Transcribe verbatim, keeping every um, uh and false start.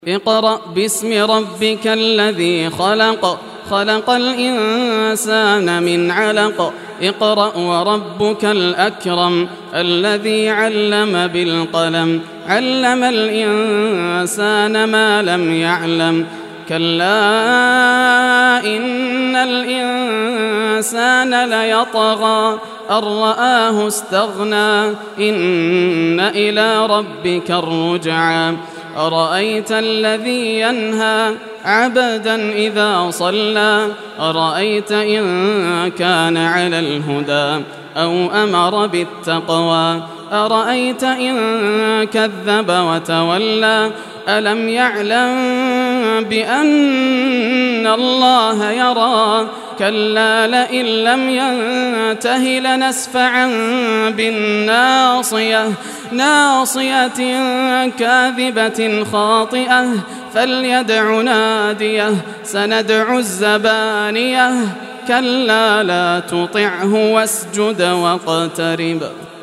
اقرأ باسم ربك الذي خلق خلق الإنسان من علق اقرأ وربك الأكرم الذي علم بالقلم علم الإنسان ما لم يعلم كلا إن الإنسان ليطغى أن رآه استغنى إن إلى ربك الرجعى أرأيت الذي ينهى عبدا إذا صلى أرأيت إن كان على الهدى أو أمر بالتقوى أرأيت إن كذب وتولى ألم يعلم بأن الله يرى كلا لئن لم ينته لنسفعا بالناصية ناصية كاذبة خاطئة فليدع ناديه سندع الزبانية كلا لا تطعه واسجد واقترب.